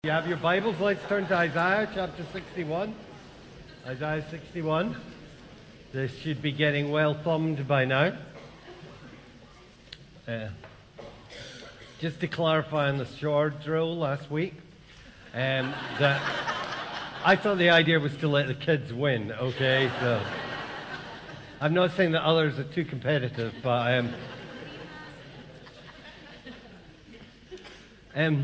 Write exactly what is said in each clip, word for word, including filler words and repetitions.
You have your Bibles, let's turn to Isaiah chapter sixty-one. Isaiah sixty-one. This should be getting well thumbed by now. Uh, just to clarify on the short drill last week, um, that I thought the idea was to let the kids win, okay? So I'm not saying that others are too competitive, but um, um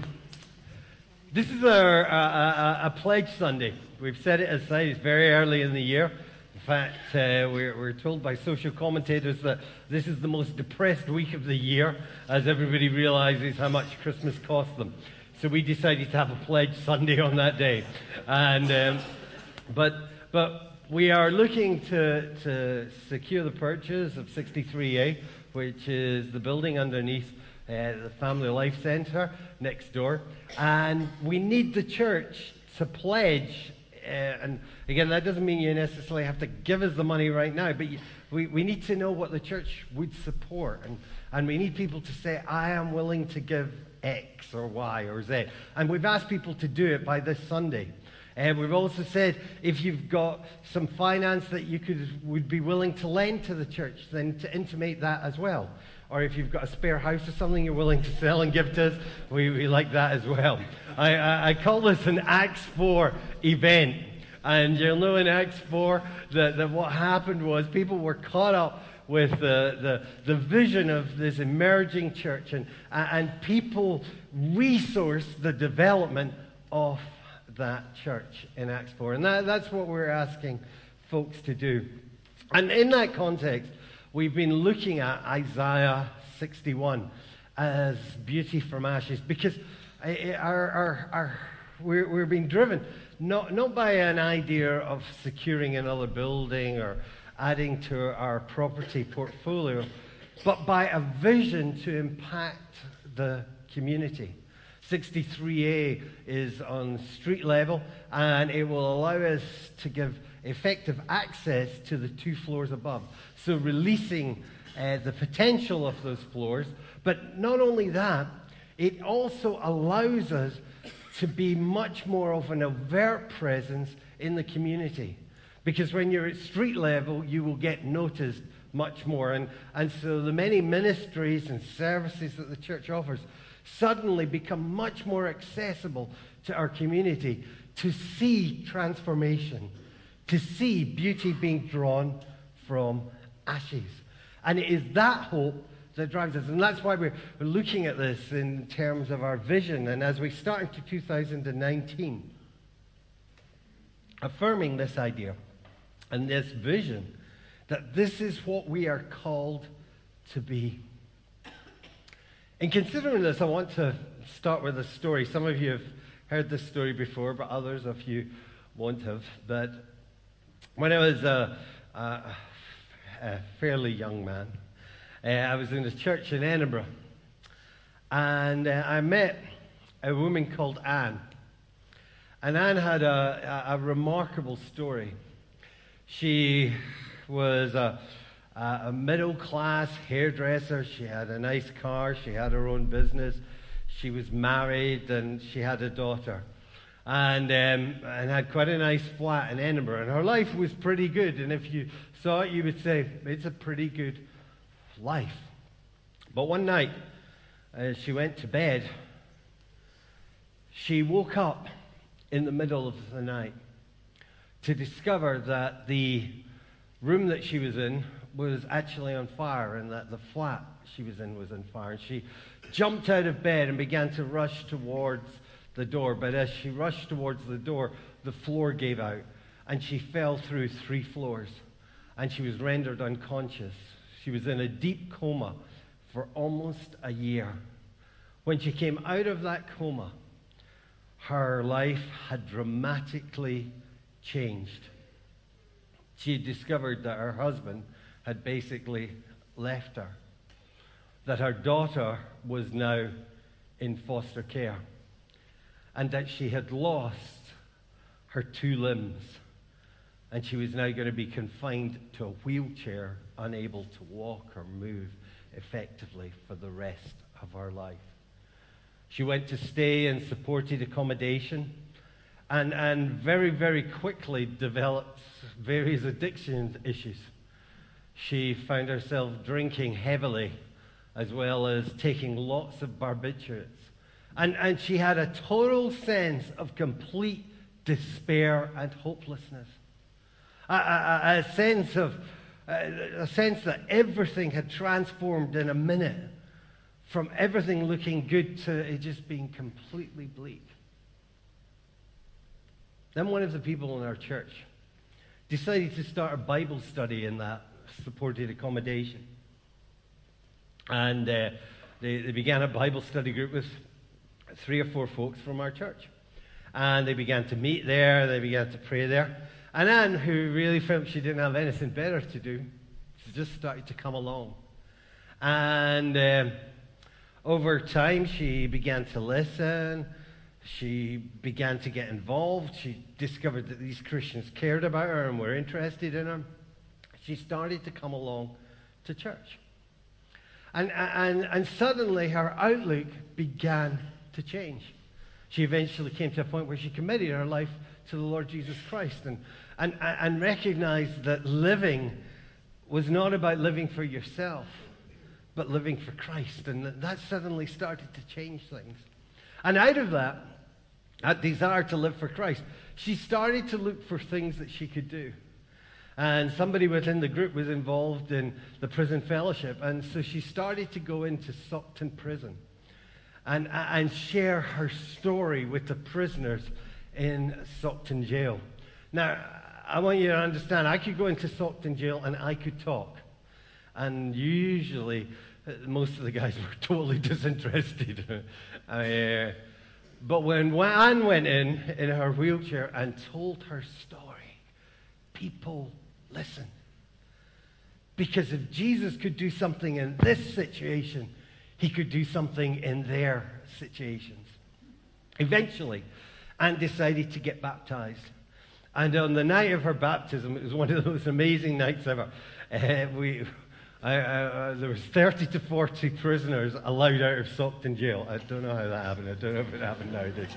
this is our, a, a, a pledge Sunday. We've set it aside. It's very early in the year. In fact, uh, we're, we're told by social commentators that this is the most depressed week of the year as everybody realizes how much Christmas costs them. So we decided to have a pledge Sunday on that day. And um, but but we are looking to, to secure the purchase of sixty-three A, which is the building underneath Uh, the Family Life Centre next door, and we need the church to pledge, uh, and again, that doesn't mean you necessarily have to give us the money right now, but you, we, we need to know what the church would support, and, and we need people to say, I am willing to give X or Y or Z, and we've asked people to do it by this Sunday. Uh, we've also said if you've got some finance that you could would be willing to lend to the church, then to intimate that as well. Or if you've got a spare house or something you're willing to sell and give to us, we, we like that as well. I, I, I call this an Acts four event. And you'll know in Acts four that, that what happened was people were caught up with the, the, the vision of this emerging church, and, and people resourced the development of that church in Acts four. And that, that's what we're asking folks to do. And in that context, we've been looking at Isaiah sixty-one as beauty from ashes, because our, our, our, we're, we're being driven not, not by an idea of securing another building or adding to our property portfolio, but by a vision to impact the community. sixty-three A is on street level, and it will allow us to give effective access to the two floors above. So releasing uh, the potential of those floors. But not only that, it also allows us to be much more of an overt presence in the community. Because when you're at street level, you will get noticed much more. And, and so the many ministries and services that the church offers suddenly become much more accessible to our community to see transformation, to see beauty being drawn from ashes. And it is that hope that drives us. And that's why we're looking at this in terms of our vision. And as we start into two thousand nineteen, affirming this idea and this vision that this is what we are called to be. In considering this, I want to start with a story. Some of you have heard this story before, but others of you won't have. But when I was a, a, a fairly young man, uh, I was in a church in Edinburgh, and uh, I met a woman called Anne. And Anne had a, a, a remarkable story. She was a, a middle-class hairdresser. She had a nice car. She had her own business. She was married, and she had a daughter. And, um, and had quite a nice flat in Edinburgh. And her life was pretty good. And if you saw it, you would say, it's a pretty good life. But one night, as she went to bed, she woke up in the middle of the night to discover that the room that she was in was actually on fire, and that the flat she was in was on fire. And she jumped out of bed and began to rush towards the door. But as she rushed towards the door, the floor gave out, and she fell through three floors, and she was rendered unconscious. She was in a deep coma for almost a year. When she came out of that coma, her life had dramatically changed. She had discovered that her husband had basically left her, that her daughter was now in foster care, and that she had lost her two limbs, and she was now going to be confined to a wheelchair, unable to walk or move effectively for the rest of her life. She went to stay in supported accommodation and, and very, very quickly developed various addiction issues. She found herself drinking heavily as well as taking lots of barbiturates. And, and she had a total sense of complete despair and hopelessness. A, a, a sense of a, a sense that everything had transformed in a minute, from everything looking good to it just being completely bleak. Then one of the people in our church decided to start a Bible study in that supported accommodation. And uh, they, they began a Bible study group with three or four folks from our church. And they began to meet there, they began to pray there. And Anne, who really felt she didn't have anything better to do, she just started to come along. And um, over time, she began to listen. She began to get involved. She discovered that these Christians cared about her and were interested in her. She started to come along to church. And, and, and suddenly, her outlook began to change. She eventually came to a point where she committed her life to the Lord Jesus Christ and, and, and recognized that living was not about living for yourself, but living for Christ. And that suddenly started to change things. And out of that, that desire to live for Christ, she started to look for things that she could do. And somebody within the group was involved in the prison fellowship. And so she started to go into Saughton Prison and, and share her story with the prisoners in Saughton Jail. Now, I want you to understand, I could go into Saughton Jail and I could talk. And usually, most of the guys were totally disinterested. uh, but when Anne went in, in her wheelchair and told her story, people listened. Because if Jesus could do something in this situation, he could do something in their situations. Eventually, Anne decided to get baptized. And on the night of her baptism, it was one of those amazing nights ever. Uh, we, I, I, uh, there was thirty to forty prisoners allowed out of Saughton Jail. I don't know how that happened. I don't know if it happened nowadays.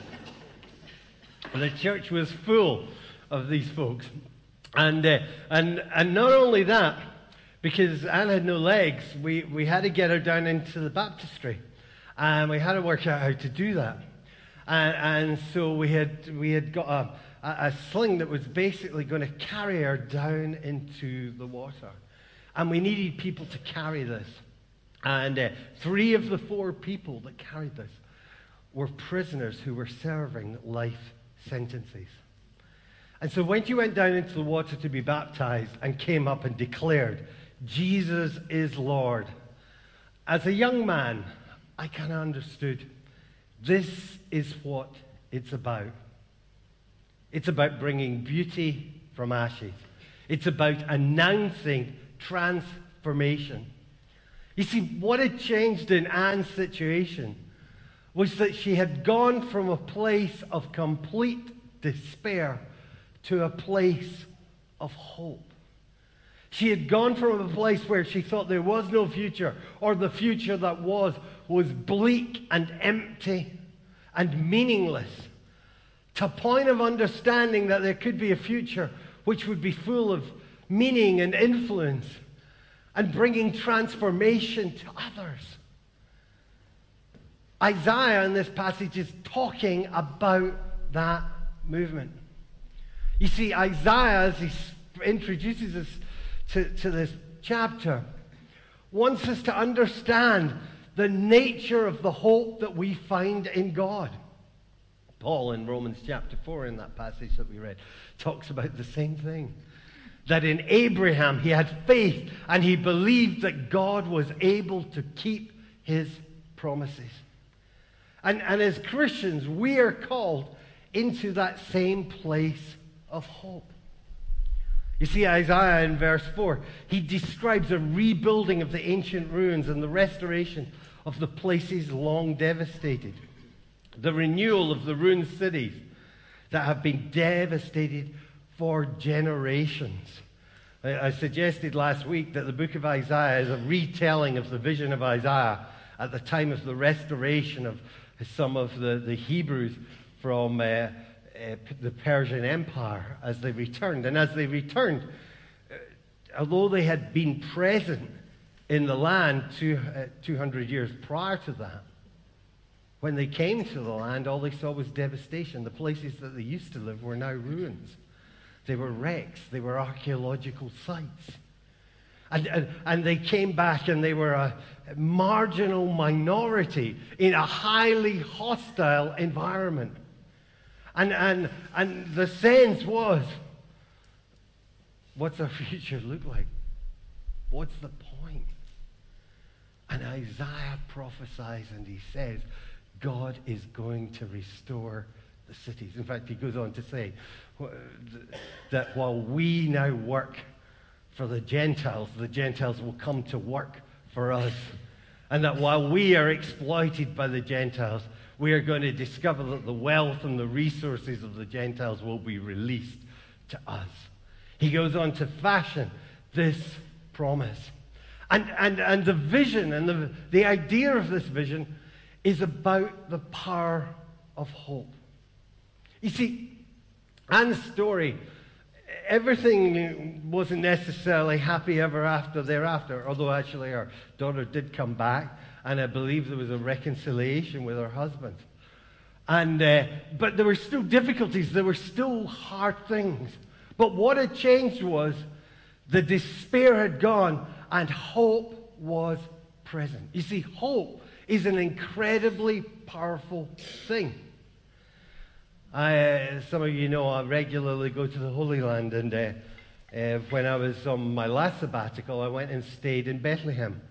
And the church was full of these folks. And, uh, and, and not only that, because Anne had no legs, we, we had to get her down into the baptistry. And we had to work out how to do that. And, and so we had, we had got a, a, a sling that was basically going to carry her down into the water. And we needed people to carry this. And uh, three of the four people that carried this were prisoners who were serving life sentences. And so when she went down into the water to be baptized and came up and declared, Jesus is Lord, as a young man, I kind of understood this is what it's about. It's about bringing beauty from ashes. It's about announcing transformation. You see, what had changed in Anne's situation was that she had gone from a place of complete despair to a place of hope. She had gone from a place where she thought there was no future, or the future that was, was bleak and empty and meaningless, to a point of understanding that there could be a future which would be full of meaning and influence and bringing transformation to others. Isaiah in this passage is talking about that movement. You see, Isaiah, as he introduces us to, to this chapter, wants us to understand the nature of the hope that we find in God. Paul in Romans chapter four, in that passage that we read, talks about the same thing. That in Abraham he had faith and he believed that God was able to keep his promises. And, and as Christians, we are called into that same place of hope. You see, Isaiah in verse four, he describes a rebuilding of the ancient ruins and the restoration of the places long devastated. The renewal of the ruined cities that have been devastated for generations. I, I suggested last week that the book of Isaiah is a retelling of the vision of Isaiah at the time of the restoration of some of the, the Hebrews from uh, uh, the Persian Empire as they returned. And as they returned, uh, although they had been present in the land two, uh, two hundred years prior to that, when they came to the land, all they saw was devastation. The places that they used to live were now ruins. They were wrecks. They were archaeological sites. And, and, and they came back and they were a marginal minority in a highly hostile environment. And, and, and the sense was, what's our future look like? What's the point? And Isaiah prophesies and he says, God is going to restore the cities. In fact, he goes on to say that while we now work for the Gentiles, the Gentiles will come to work for us. And that while we are exploited by the Gentiles, we are going to discover that the wealth and the resources of the Gentiles will be released to us. He goes on to fashion this promise. And, and, and the vision and the, the idea of this vision is about the power of hope. You see, Anne's story, everything wasn't necessarily happy ever after thereafter, although actually her daughter did come back, and I believe there was a reconciliation with her husband. And uh, but there were still difficulties, there were still hard things. But what had changed was the despair had gone and hope was present. You see, hope is an incredibly powerful thing. I, uh, some of you know I regularly go to the Holy Land, and uh, uh, when I was on my last sabbatical, I went and stayed in Bethlehem,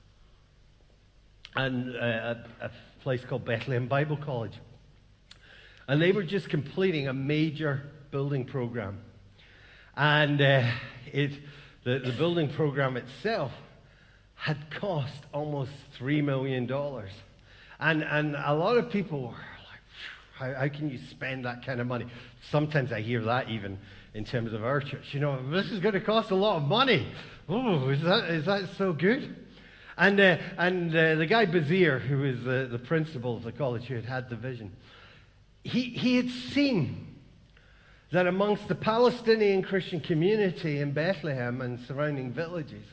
and uh, a, a place called Bethlehem Bible College. And they were just completing a major building program. And uh, it, the, the building program itself had cost almost three million dollars. And, and a lot of people were like, how, how can you spend that kind of money? Sometimes I hear that even in terms of our church. You know, this is going to cost a lot of money. Oh, is that, is that so good? And, uh, and uh, the guy Bazir, who was the, the principal of the college who had had the vision, he, he had seen that amongst the Palestinian Christian community in Bethlehem and surrounding villages,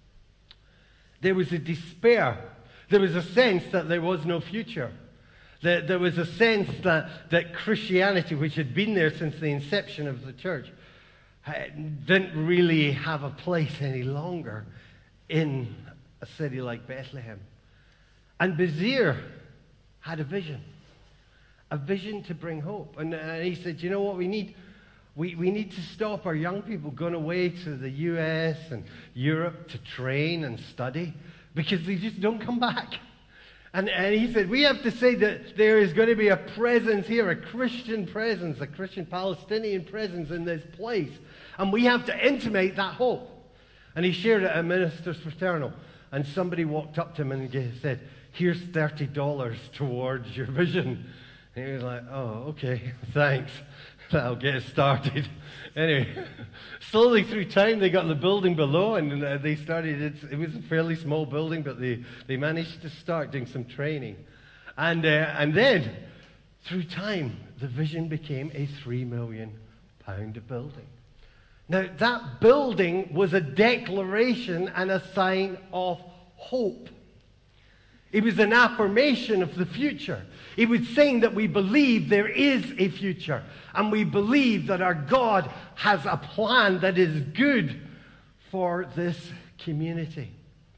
there was a despair. There was a sense that there was no future. That there was a sense that, that Christianity, which had been there since the inception of the church, didn't really have a place any longer in a city like Bethlehem. And Bazir had a vision. A vision to bring hope. And, and he said, you know what we need? We, we need to stop our young people going away to the U S and Europe to train and study because they just don't come back. And, and he said, we have to say that there is going to be a presence here, a Christian presence, a Christian Palestinian presence in this place. And we have to intimate that hope. And he shared it at Ministers Fraternal. And somebody walked up to him and said, here's thirty dollars towards your vision. And he was like, oh, okay, thanks. That'll get us started. Anyway, slowly through time, they got the building below, and uh, they started, it's, it was a fairly small building, but they, they managed to start doing some training. And, uh, and then, through time, the vision became a three million pound building. Now, that building was a declaration and a sign of hope. It was an affirmation of the future. It was saying that we believe there is a future. And we believe that our God has a plan that is good for this community.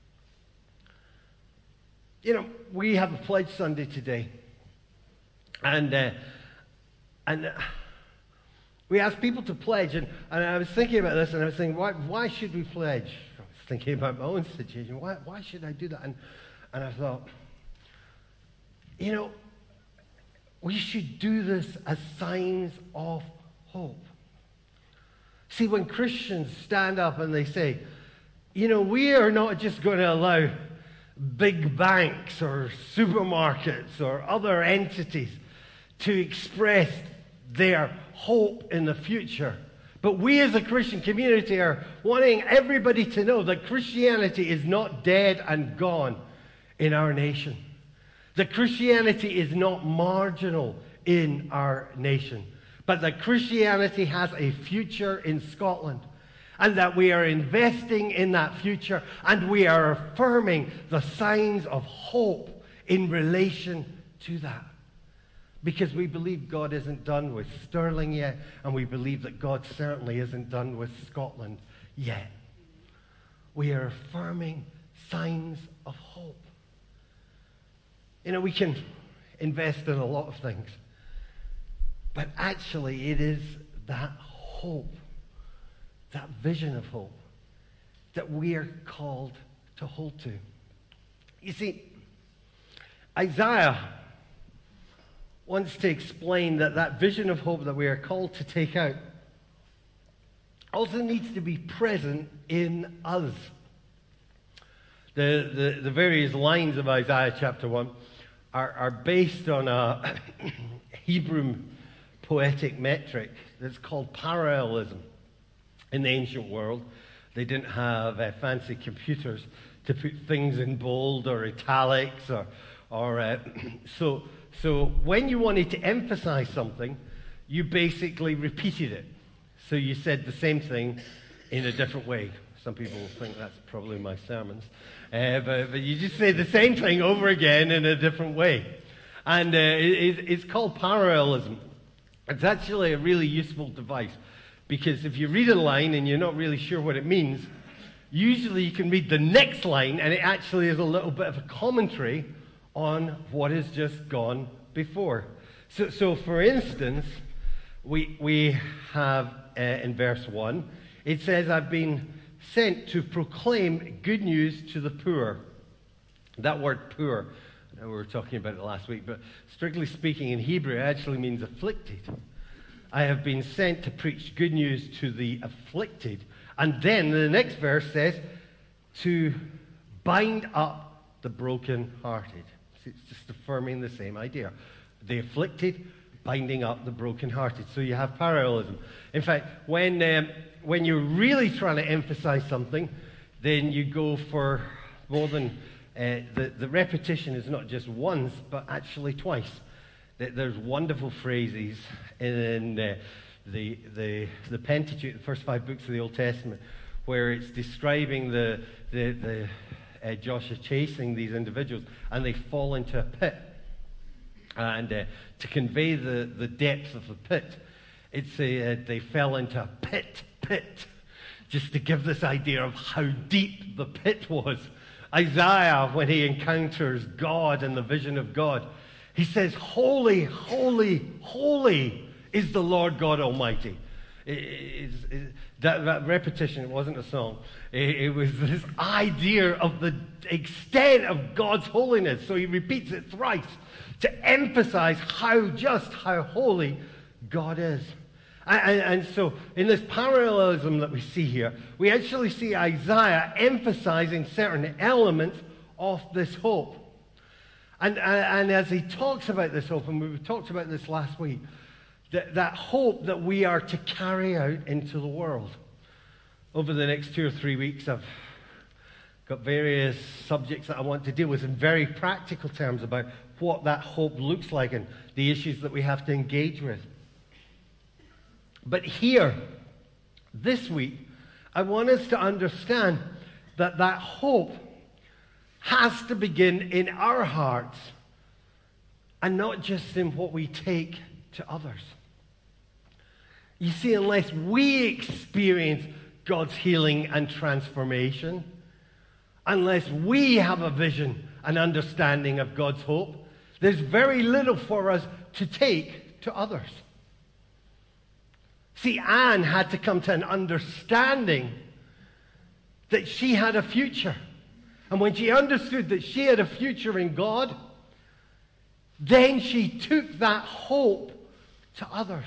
You know, we have a Pledge Sunday today. And, uh, and uh, we ask people to pledge. And, and I was thinking about this, and I was thinking, why, why should we pledge? I was thinking about my own situation. Why, why should I do that? And, and I thought, you know, we should do this as signs of hope. See, when Christians stand up and they say, you know, we are not just going to allow big banks or supermarkets or other entities to express their hope in the future, but we as a Christian community are wanting everybody to know that Christianity is not dead and gone in our nation. That Christianity is not marginal in our nation, but that Christianity has a future in Scotland, and that we are investing in that future, and we are affirming the signs of hope in relation to that. Because we believe God isn't done with Stirling yet, and we believe that God certainly isn't done with Scotland yet. We are affirming signs of hope. You know, we can invest in a lot of things, but actually it is that hope, that vision of hope, that we are called to hold to. You see, Isaiah wants to explain that that vision of hope that we are called to take out also needs to be present in us. The, the, the various lines of Isaiah chapter one are, are based on a Hebrew poetic metric that's called parallelism. In the ancient world, they didn't have uh, fancy computers to put things in bold or italics, or, or uh, so. So when you wanted to emphasize something, you basically repeated it. So you said the same thing in a different way. Some people think that's probably my sermons, uh, but, but you just say the same thing over again in a different way, and uh, it, it's called parallelism. It's actually a really useful device. Because if you read a line and you're not really sure what it means, usually you can read the next line and it actually is a little bit of a commentary on what has just gone before. So, so for instance, we, we have uh, in verse one, it says, I've been sent to proclaim good news to the poor. That word poor, we were talking about it last week, but strictly speaking in Hebrew, it actually means afflicted. I have been sent to preach good news to the afflicted. And then the next verse says, to bind up the brokenhearted. It's just affirming the same idea. The afflicted, binding up the brokenhearted. So you have parallelism. In fact, when, um, when you're really trying to emphasize something, then you go for more than, uh, the, the repetition is not just once, but actually twice. There's wonderful phrases in uh, the, the, the Pentateuch, the first five books of the Old Testament, where it's describing the, the, the uh, Joshua chasing these individuals, and they fall into a pit. And uh, to convey the, the depth of the pit, it's a, uh, they fell into a pit, pit, just to give this idea of how deep the pit was. Isaiah, when he encounters God and the vision of God, he says, holy, holy, holy is the Lord God Almighty. It, it, it, that, that repetition, it wasn't a song. It, it was this idea of the extent of God's holiness. So he repeats it thrice to emphasize how just, how holy God is. And, and, and so in this parallelism that we see here, we actually see Isaiah emphasizing certain elements of this hope. And, and, and as he talks about this hope, and we talked about this last week, that, that hope that we are to carry out into the world. Over the next two or three weeks, I've got various subjects that I want to deal with in very practical terms about what that hope looks like and the issues that we have to engage with. But here, this week, I want us to understand that that hope has to begin in our hearts and not just in what we take to others. You see, unless we experience God's healing and transformation, unless we have a vision and understanding of God's hope, there's very little for us to take to others. See, Anne had to come to an understanding that she had a future. And when she understood that she had a future in God, then she took that hope to others.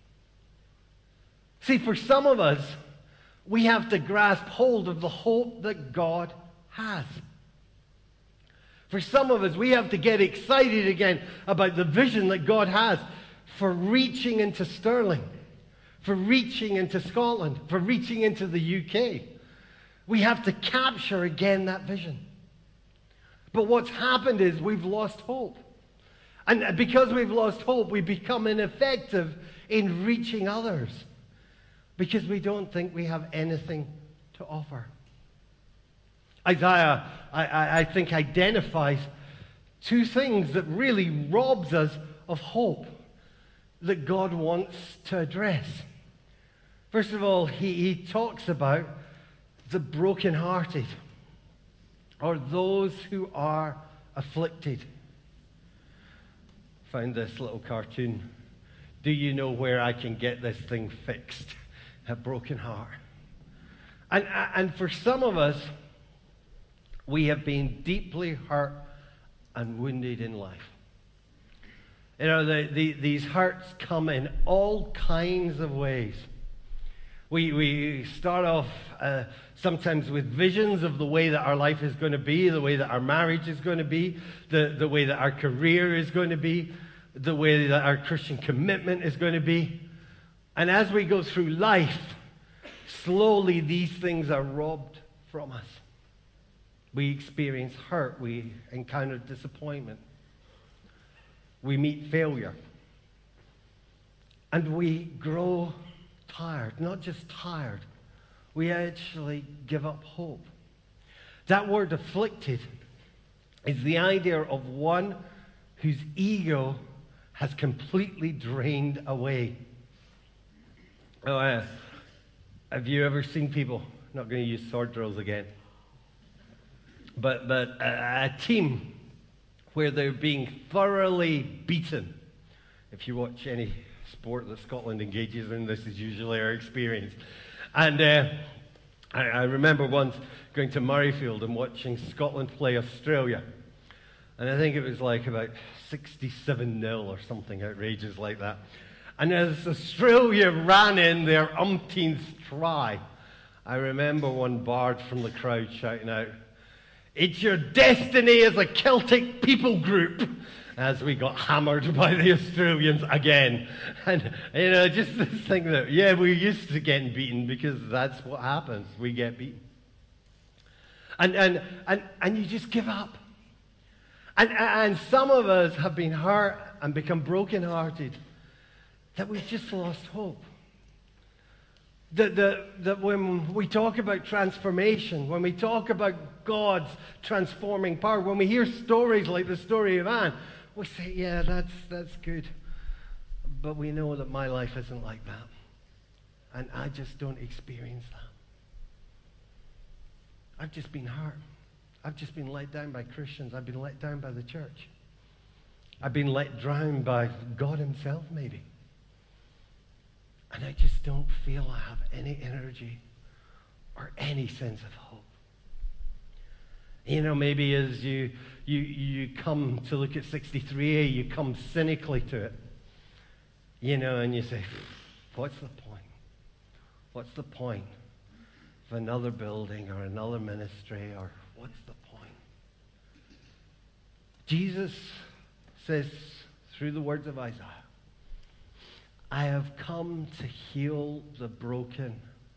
See, for some of us, we have to grasp hold of the hope that God has. For some of us, we have to get excited again about the vision that God has for reaching into Stirling, for reaching into Scotland, for reaching into the U K. We have to capture again that vision. But what's happened is we've lost hope. And because we've lost hope, we become ineffective in reaching others because we don't think we have anything to offer. Isaiah, I, I, I think, identifies two things that really robs us of hope that God wants to address. First of all, he, he talks about the brokenhearted, or those who are afflicted. Found this little cartoon. Do you know where I can get this thing fixed? A broken heart. And, and for some of us, we have been deeply hurt and wounded in life. You know, the, the, these hurts come in all kinds of ways. We, we start off uh, sometimes with visions of the way that our life is going to be, the way that our marriage is going to be, the, the way that our career is going to be, the way that our Christian commitment is going to be. And as we go through life, slowly these things are robbed from us. We experience hurt. We encounter disappointment. We meet failure. And we grow tired. Not just tired. We actually give up hope. That word afflicted is the idea of one whose ego has completely drained away. Oh, uh, have you ever seen people, not going to use sword drills again, but, but a, a team where they're being thoroughly beaten? If you watch any sport that Scotland engages in, this is usually our experience. And uh, I, I remember once going to Murrayfield and watching Scotland play Australia. And I think it was like about sixty-seven nil or something outrageous like that. And as Australia ran in their umpteenth try, I remember one bard from the crowd shouting out, "It's your destiny as a Celtic people group," as we got hammered by the Australians again. And, you know, just this thing that, yeah, we're used to getting beaten because that's what happens. We get beaten. And, and, and, and you just give up. And, and some of us have been hurt and become brokenhearted that we've just lost hope. That, that, that when we talk about transformation, when we talk about God's transforming power, when we hear stories like the story of Anne, we say, yeah, that's, that's good. But we know that my life isn't like that. And I just don't experience that. I've just been hurt. I've just been let down by Christians. I've been let down by the church. I've been let down by God himself, maybe. And I just don't feel I have any energy or any sense of hope. You know, maybe as you, you, you come to look at sixty-three A, you come cynically to it. You know, and you say, what's the point? What's the point of another building or another ministry, or what's the point? Jesus says through the words of Isaiah, I have come to heal the brokenhearted.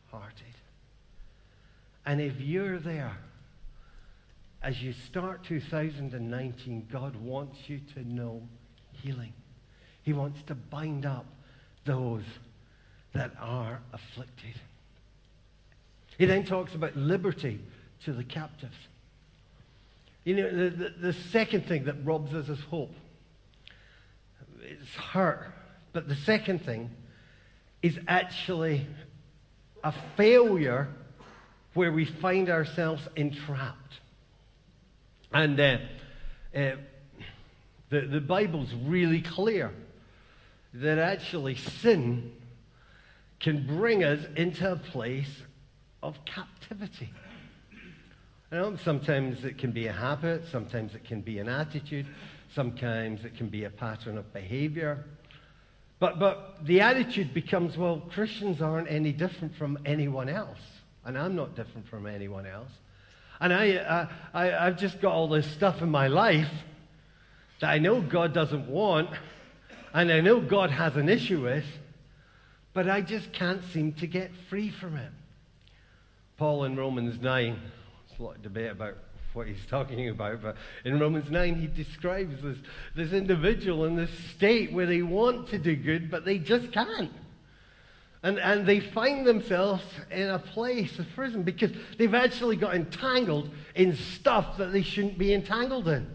And if you're there, as you start two thousand nineteen, God wants you to know healing. He wants to bind up those that are afflicted. He then talks about liberty to the captives. You know, the, the, the second thing that robs us of hope is hurt. But the second thing is actually a failure where we find ourselves entrapped. And uh, uh, the, the Bible's really clear that actually sin can bring us into a place of captivity. You know, sometimes it can be a habit, sometimes it can be an attitude, sometimes it can be a pattern of behavior. But, but the attitude becomes, well, Christians aren't any different from anyone else. And I'm not different from anyone else. And I, I, I, I've just got all this stuff in my life that I know God doesn't want, and I know God has an issue with, but I just can't seem to get free from it. Paul in Romans nine, there's a lot of debate about what he's talking about, but in Romans nine he describes this, this individual in this state where they want to do good, but they just can't. And, and they find themselves in a place of prison because they've actually got entangled in stuff that they shouldn't be entangled in.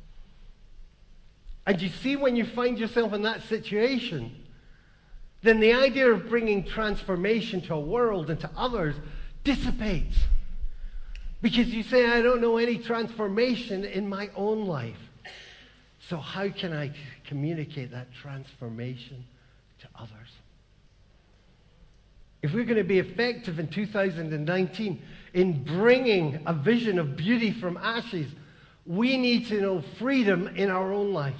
And you see, when you find yourself in that situation, then the idea of bringing transformation to a world and to others dissipates. Because you say, I don't know any transformation in my own life. So how can I communicate that transformation to others? If we're going to be effective in two thousand nineteen in bringing a vision of beauty from ashes, we need to know freedom in our own lives.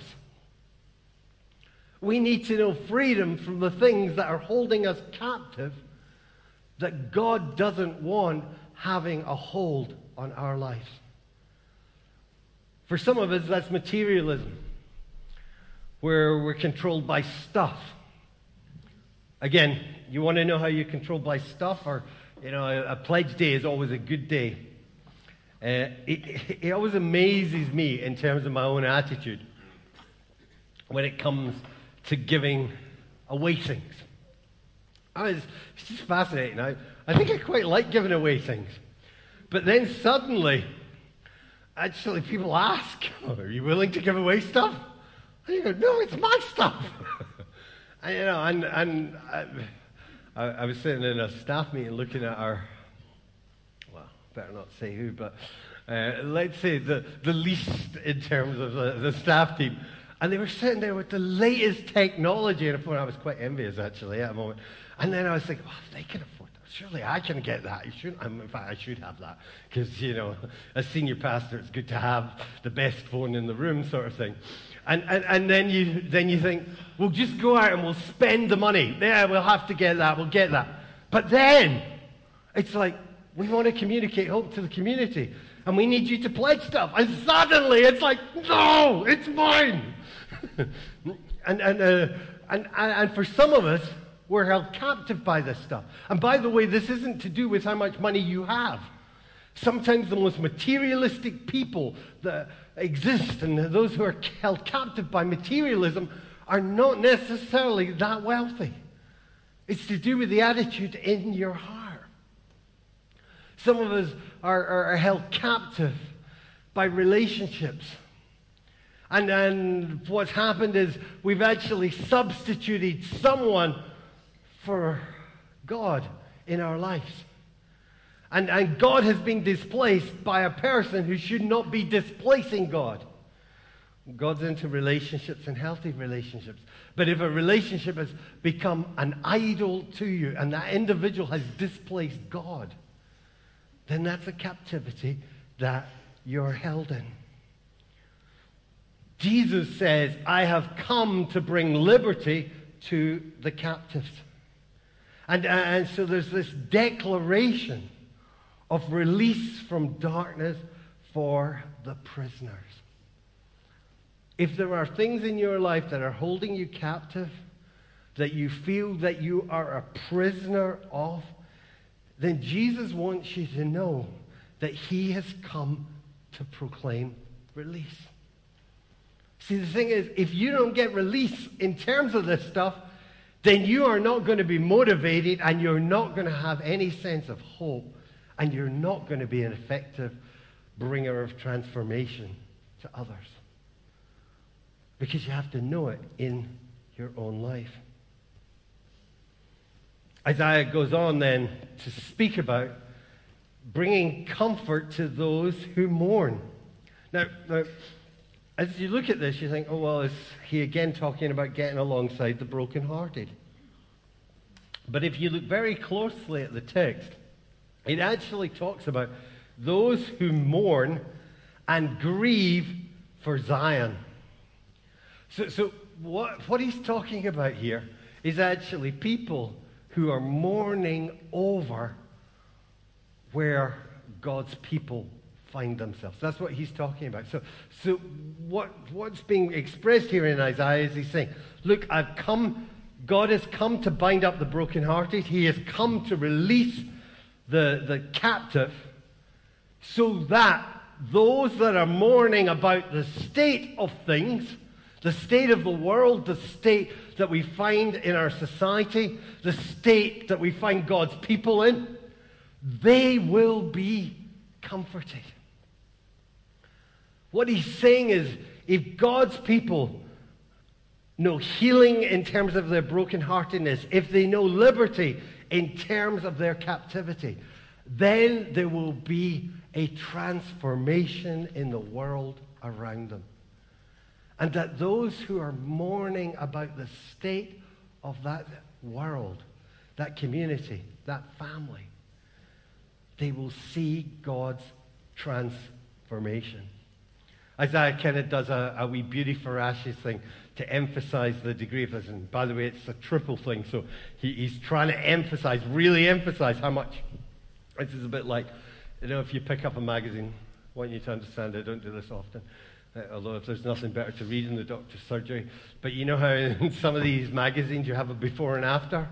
We need to know freedom from the things that are holding us captive, that God doesn't want having a hold on our lives. For some of us, that's materialism, where we're controlled by stuff. Again, you want to know how you're controlled by stuff? Or, you know, a, a pledge day is always a good day. Uh, it, it always amazes me in terms of my own attitude when it comes to giving away things. I was, it's just fascinating. I, I think I quite like giving away things. But then suddenly, actually people ask, oh, are you willing to give away stuff? And you go, no, it's my stuff. and, you know, and, and I, I, I was sitting in a staff meeting looking at our, well, better not say who, but uh, let's say the, the least in terms of the, the staff team. And they were sitting there with the latest technology. And I thought I was quite envious, actually, at the moment. And then I was thinking, well, if they can afford that, surely I can get that. I should, in fact, I should have that. Because, you know, as senior pastor, it's good to have the best phone in the room, sort of thing. And, and, and then you then you think, we'll just go out and we'll spend the money. Yeah, we'll have to get that. We'll get that. But then, it's like, we want to communicate hope to the community. And we need you to pledge stuff. And suddenly, it's like, no, it's mine. and, and, uh, and, and for some of us, we're held captive by this stuff. And by the way, this isn't to do with how much money you have. Sometimes the most materialistic people that exist and those who are held captive by materialism are not necessarily that wealthy. It's to do with the attitude in your heart. Some of us are, are, are held captive by relationships. And, and what's happened is we've actually substituted someone for God in our lives. And, and God has been displaced by a person who should not be displacing God. God's into relationships and healthy relationships. But if a relationship has become an idol to you and that individual has displaced God, then that's a captivity that you're held in. Jesus says, I have come to bring liberty to the captives. And, and so there's this declaration of release from darkness for the prisoners. If there are things in your life that are holding you captive, that you feel that you are a prisoner of, then Jesus wants you to know that he has come to proclaim release. See, the thing is, if you don't get release in terms of this stuff, then you are not going to be motivated and you're not going to have any sense of hope and you're not going to be an effective bringer of transformation to others. Because you have to know it in your own life. Isaiah goes on then to speak about bringing comfort to those who mourn. Now, now as you look at this, you think, oh, well, is he again talking about getting alongside the brokenhearted? But if you look very closely at the text, it actually talks about those who mourn and grieve for Zion. So, so what, what he's talking about here is actually people who are mourning over where God's people find themselves. That's what he's talking about. So, so what, what's being expressed here in Isaiah is he's saying, look, I've come, God has come to bind up the brokenhearted. He has come to release the, the captive so that those that are mourning about the state of things, the state of the world, the state that we find in our society, the state that we find God's people in, they will be comforted. What he's saying is, if God's people know healing in terms of their brokenheartedness, if they know liberty in terms of their captivity, then there will be a transformation in the world around them. And that those who are mourning about the state of that world, that community, that family, they will see God's transformation. Isaiah kind of does a, a wee beauty for ashes thing to emphasize the degree of this. And by the way, it's a triple thing. So he, he's trying to emphasize, really emphasize how much. This is a bit like, you know, if you pick up a magazine, I want you to understand I don't do this often. Uh, although if there's nothing better to read in the doctor's surgery. But you know how in some of these magazines you have a before and after?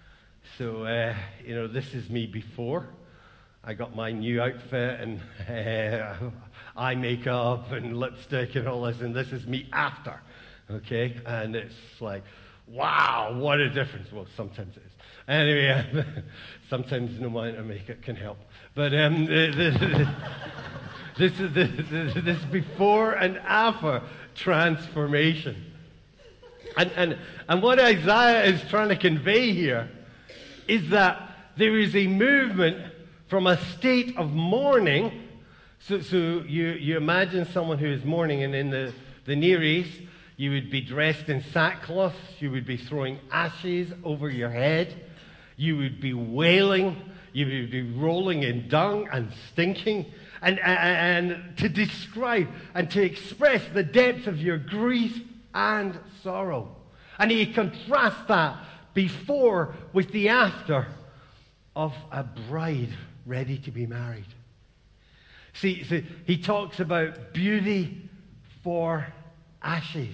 So, uh, you know, this is me before. I got my new outfit and uh, eye makeup and lipstick and all this, and this is me after, okay? And it's like, wow, what a difference. Well, sometimes it is. Anyway, sometimes no amount of makeup can help. But um, the, the, the, this is the, the, this before and after transformation. And, and, and what Isaiah is trying to convey here is that there is a movement from a state of mourning. So, so you, you imagine someone who is mourning, and in the, the Near East, you would be dressed in sackcloth, you would be throwing ashes over your head, you would be wailing, you would be rolling in dung and stinking, and, and, and to describe and to express the depth of your grief and sorrow. And he contrasts that before with the after of a bride ready to be married. See, see, he talks about beauty for ashes.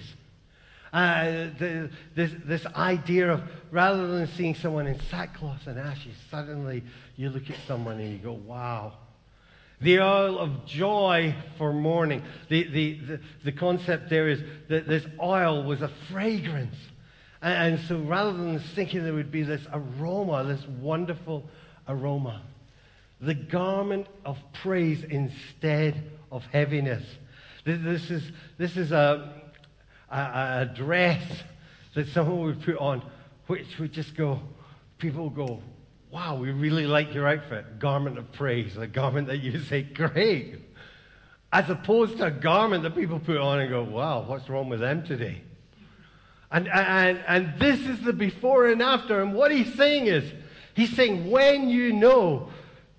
Uh, the, this, this idea of rather than seeing someone in sackcloth and ashes, suddenly you look at someone and you go, wow. The oil of joy for mourning. The, the, the, the concept there is that this oil was a fragrance. And, and so rather than thinking there would be this aroma, this wonderful aroma, the garment of praise instead of heaviness. This is, this is a, a, a dress that someone would put on, which would just go, people would go, wow, we really like your outfit. Garment of praise, a garment that you say, great. As opposed to a garment that people put on and go, wow, what's wrong with them today? And, and, and this is the before and after. And what he's saying is, he's saying, when you know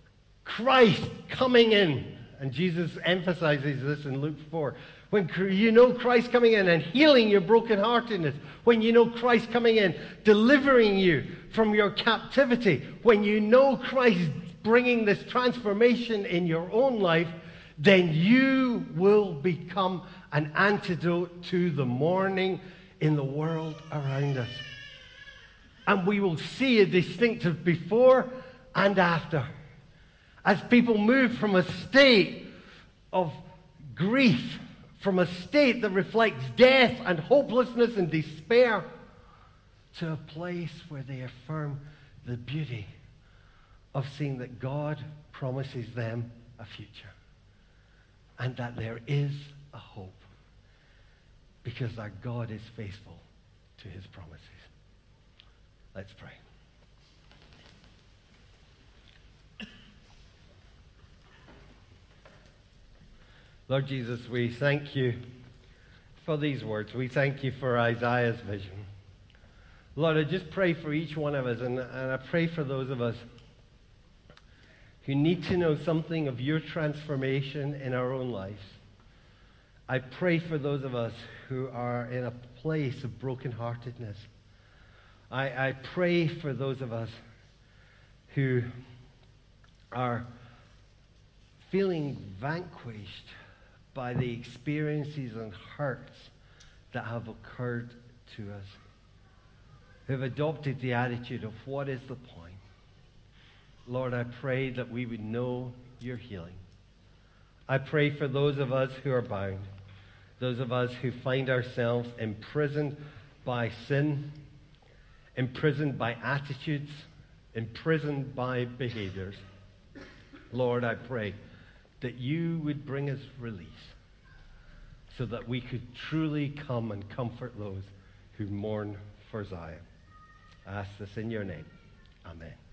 Christ coming in, and Jesus emphasizes this in Luke four, when you know Christ coming in and healing your brokenheartedness, when you know Christ coming in, delivering you from your captivity, when you know Christ bringing this transformation in your own life, then you will become an antidote to the mourning in the world around us. And we will see a distinctive before and after. As people move from a state of grief, from a state that reflects death and hopelessness and despair, to a place where they affirm the beauty of seeing that God promises them a future and that there is a hope because our God is faithful to his promises. Let's pray. Lord Jesus, we thank you for these words. We thank you for Isaiah's vision. Lord, I just pray for each one of us, and, and I pray for those of us who need to know something of your transformation in our own lives. I pray for those of us who are in a place of brokenheartedness. I, I pray for those of us who are feeling vanquished by the experiences and hurts that have occurred to us, who have adopted the attitude of what is the point? Lord, I pray that we would know your healing. I pray for those of us who are bound, those of us who find ourselves imprisoned by sin, imprisoned by attitudes, imprisoned by behaviors. Lord, I pray that you would bring us release so that we could truly come and comfort those who mourn for Zion. I ask this in your name. Amen.